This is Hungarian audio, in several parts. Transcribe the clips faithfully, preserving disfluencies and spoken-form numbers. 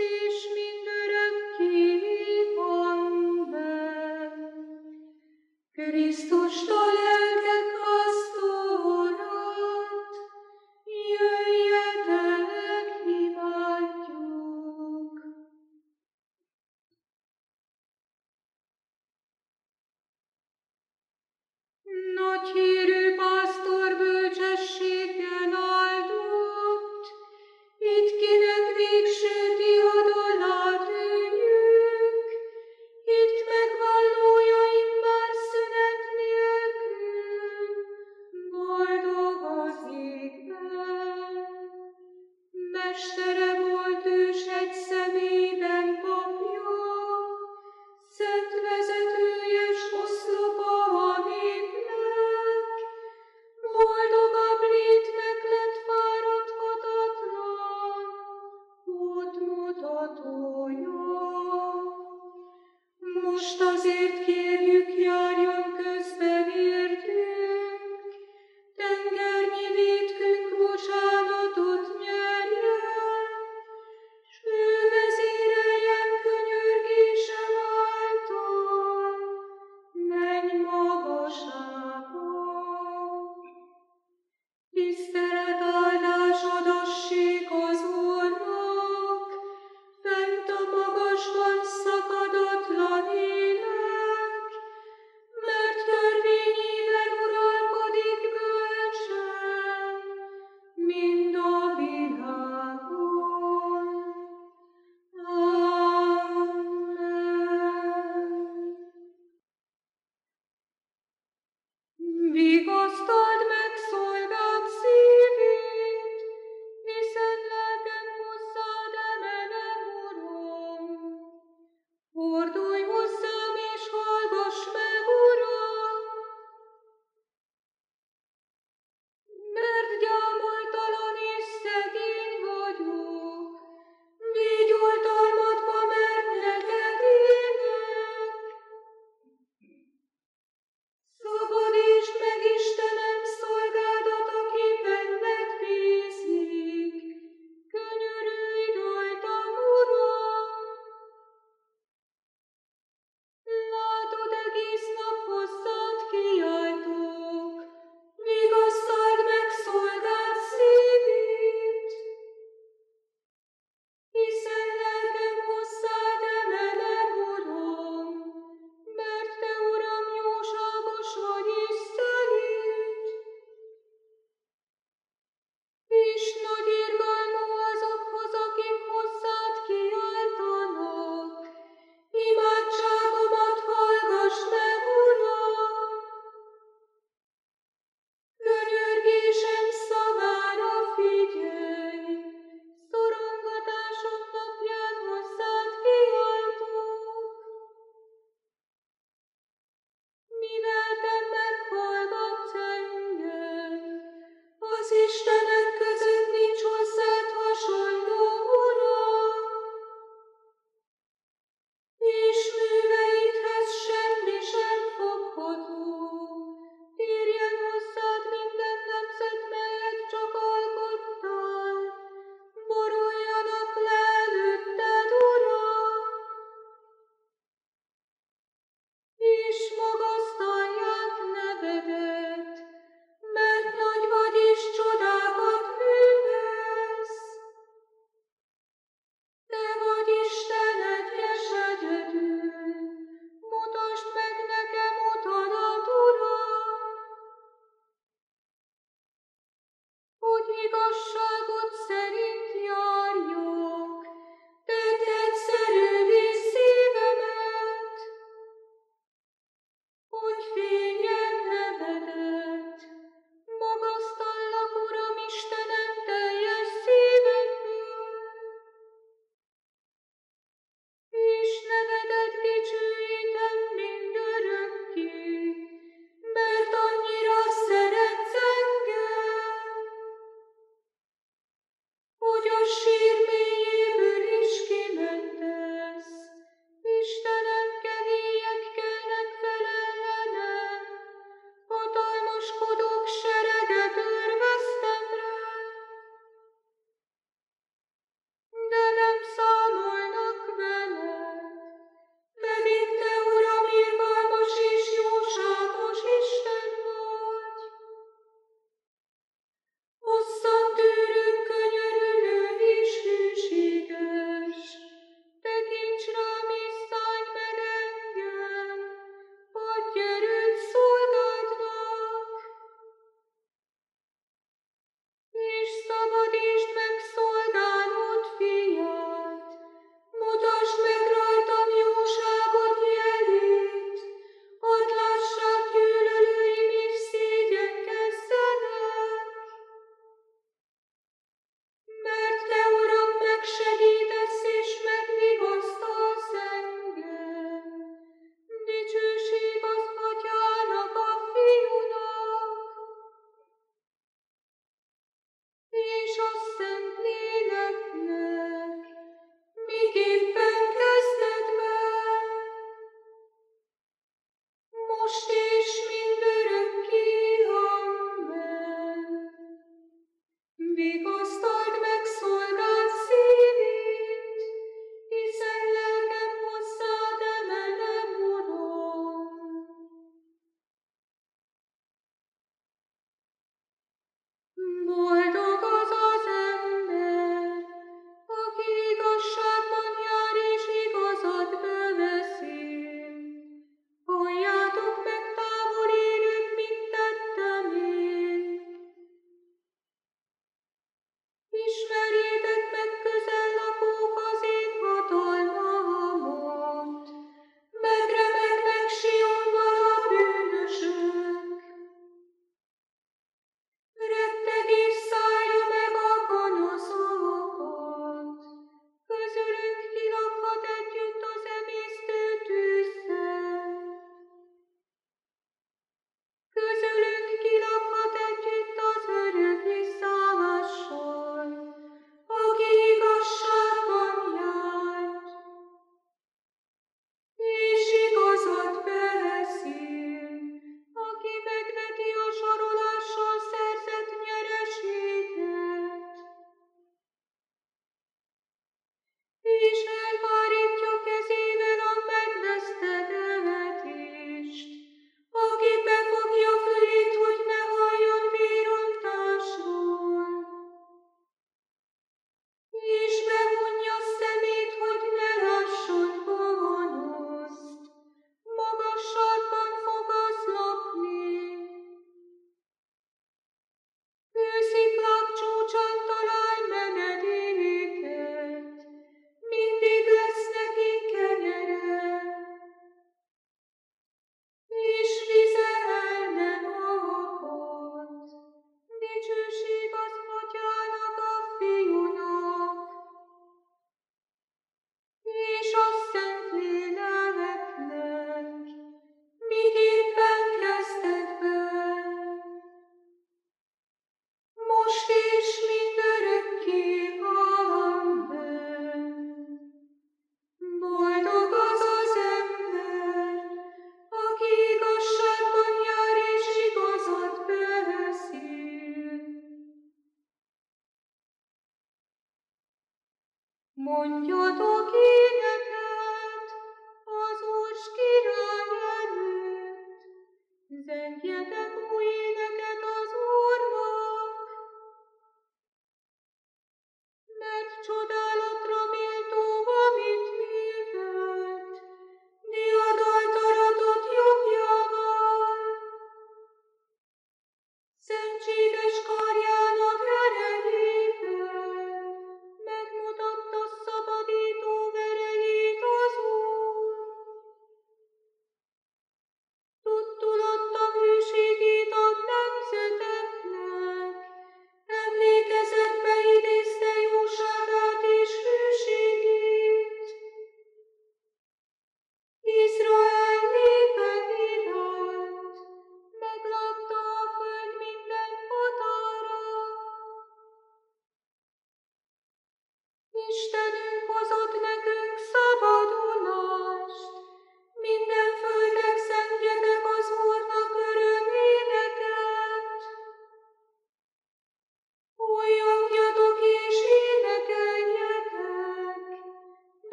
is mindörökké. Amen. Krisztust a lelkek pásztorat, jöjjetek, imádjuk. Nagy hírű pásztor bölcsességgel áldott, itt kinek végső diadalát üljük, itt megvallójaim már szünet nélkül, boldog az égben. Mestere volt ős egy személyben papja, szent vezetője s oszlopa a népnek, boldogabb létnek lett fáradhatatlan, útmutatója. Most azért kérjük, járjon közbe értünk, tengernyi vétkünk bocsánatot nyerjen, s ő vezéreljen könyörgése által menny magasába. Tisztelet, áldás, adassék az Úrnak, fent a magasban szakadatlan élet,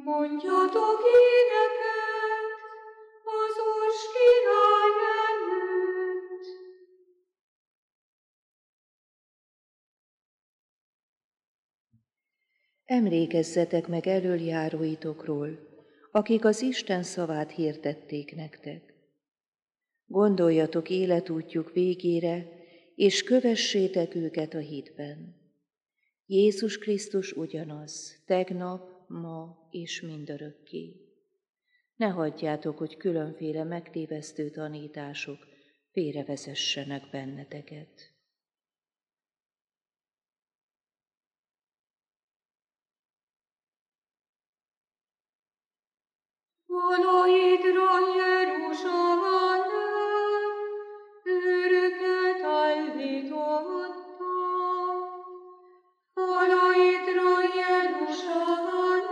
Mondjatok éneket az Úr király előtt. Emlékezzetek meg elöljáróitokról, akik az Isten szavát hirdették nektek. Gondoljatok életútjuk végére, és kövessétek őket a hitben. Jézus Krisztus ugyanaz, tegnap, ma és mindörökké. Ne hagyjátok, hogy különféle megtévesztő tanítások félrevezessenek benneteket. Valaidra Jeruzsálem, őröket állítottam. Valaidra Jeruzsálem,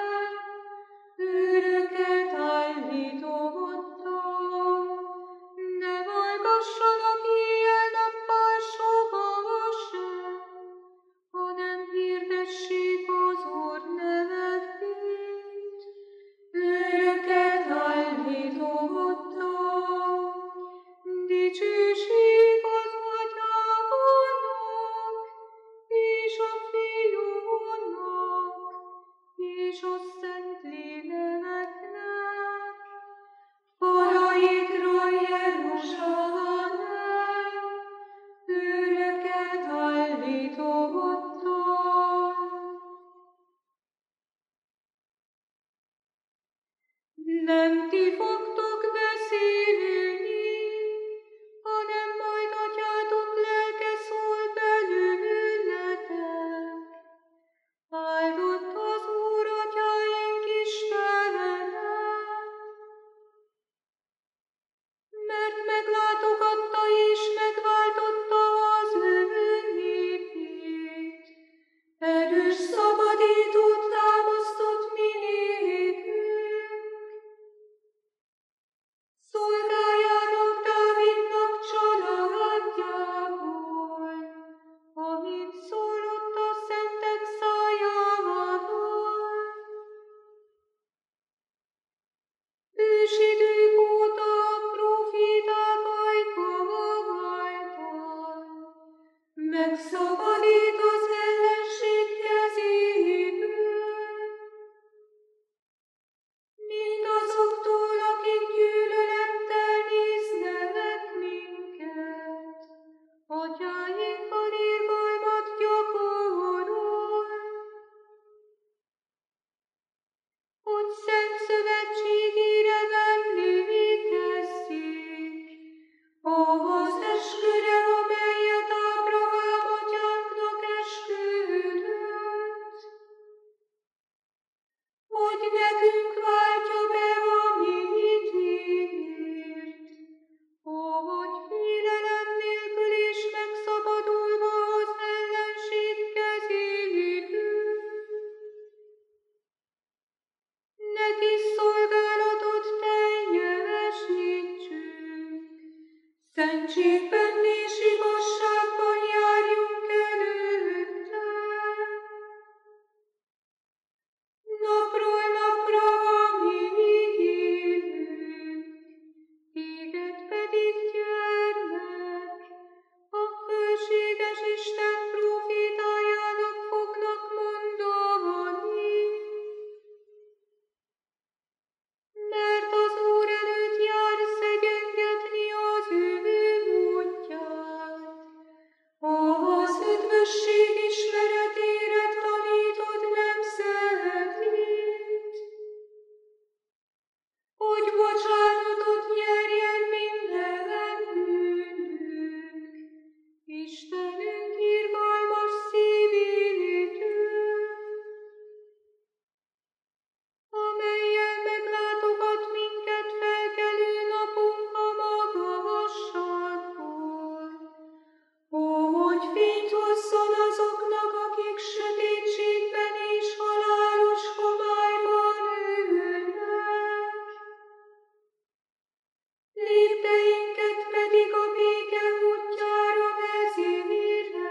őröket állítottam. Ne hallgassanak éjjel-nappal soha sem, hanem hirdessék az Úr nevét. Őröket állítottam, dicsőség az Atyának, és a Fiúnak, és a Szentléleknek. Falaidra Jeruzsálem, őröket állítottam. Nem ti fogtok beszélni, hanem majd Atyátok lelke szól belőletek. Áldott az Úr atyáink Istene, mert meglátogatta és megváltotta az ő népét. Erős szabadítót támasztott mi nékünk. Szolgájának Dávidnak családjából, amit szólott a szentek szájával. Ősidők óta a próféták ajka által megszabadít az ellenség kezéből. Mindazoktól, akik gyűlölettel néznek minket, atyáinkkal irgalmat gyakorol, hogy szent szövetségére emlékezzék, ahhoz esküre, amelyet Ábrahám atyánknak esküdött, hogy nekünk váltja be, amit ígért, ahogy félelem nélkül és megszabadulva az ellenség kezéből. Neki szolgálatot teljesítsünk, szentségben és igazságban járjunk előtte. Napról napra a mi ígérünk, téged pedig gyermek, a fölséges Isten prófétájának fognak mondani. Mert az Úr előtt jár szegyengetni az ő útját, ahhoz üdvösség ismeretére tanítod nemzetét, hogy bocsánatot nyerjen minden bűnünk, Istenünk irgalmas szívétől, amellyel meglátogat minket felkelő napunk a magasságból, hogy fényt hozzon azoknak, akik sötétségben és halálos homályban ülnek. Lépteinket pedig a béke útjára vezérelj.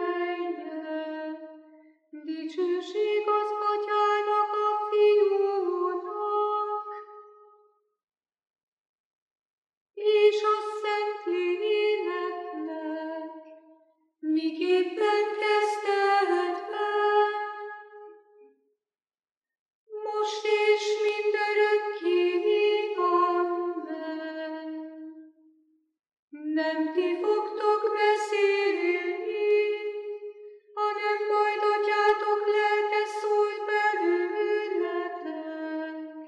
miképpen kezdetben, most és mindörökké. Amen. Nem ti fogtok beszélni, hanem majd atyátok lelke szól belőletek.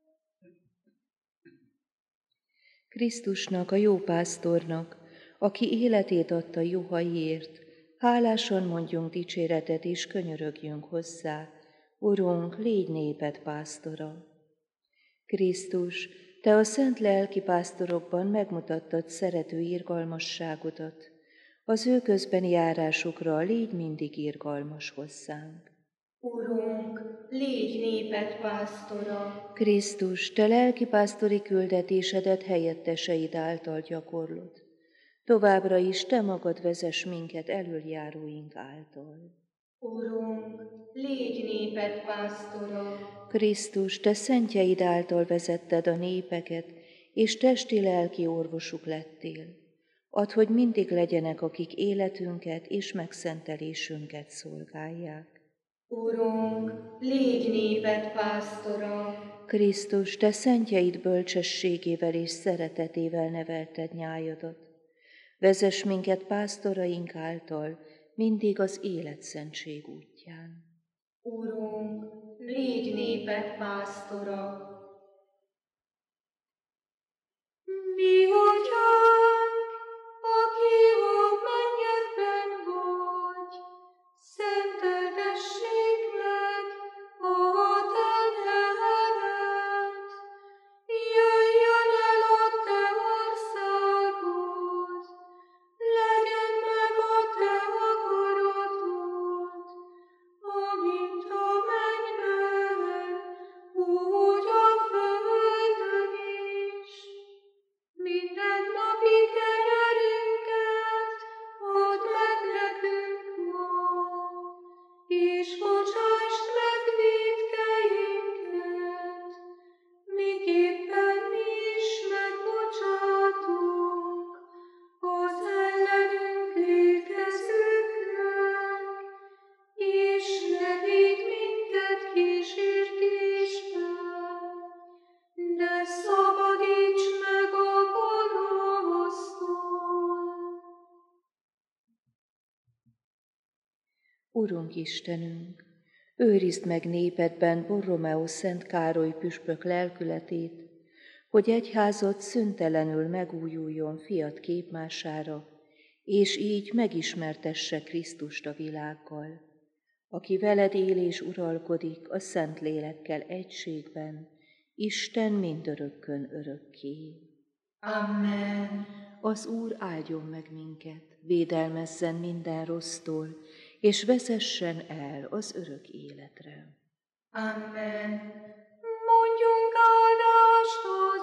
Krisztusnak, a jó pásztornak, aki életét adta juhaiért, hálásan mondjunk dicséretet és könyörögjünk hozzá. Urunk, légy néped pásztora! Krisztus, te a szent lelki pásztorokban megmutattad szerető irgalmasságodat, az ő közbeni járásukra légy mindig irgalmas hozzánk. Urunk, légy néped pásztora! Krisztus, te lelki pásztori küldetésedet helyetteseid által gyakorlod. Továbbra is te magad vezess minket elöljáróink által. Urunk, légy néped pásztora! Krisztus, te szentjeid által vezetted a népeket, és testi-lelki orvosuk lettél. Add, hogy mindig legyenek, akik életünket és megszentelésünket szolgálják. Urunk, légy néped pásztora! Krisztus, te szentjeid bölcsességével és szeretetével nevelted nyájadat. Vezess minket pásztoraink által mindig az életszentség útján. Urunk, légy néped pásztora! Mi atyánk, aki a mennyekben vagy, szenteltessék meg a te neved. Jöjjön el a te országod, legyen meg a te akaratod, amint a mennyben, úgy a földön is. Mindennapi kenyerünket add meg nekünk ma, és bocsásd meg vétkeinket, miképpen mi is megbocsátunk az ellenünk vétkezőknek, és ne védj minket kísértésbe, de szabadíts meg a gonosztól. Urunk Istenünk, őrizd meg népedben Borromeó Szent Károly püspök lelkületét, hogy egyházad szüntelenül megújuljon fiat képmására, és így megismertesse Krisztust a világgal, aki veled él és uralkodik a Szent Lélekkel egységben, Isten mindörökkön örökké. Amen. Az Úr áldjon meg minket, védelmezzen minden rossztól, és vezessen el az örök életre. Amen. Mondjunk áldást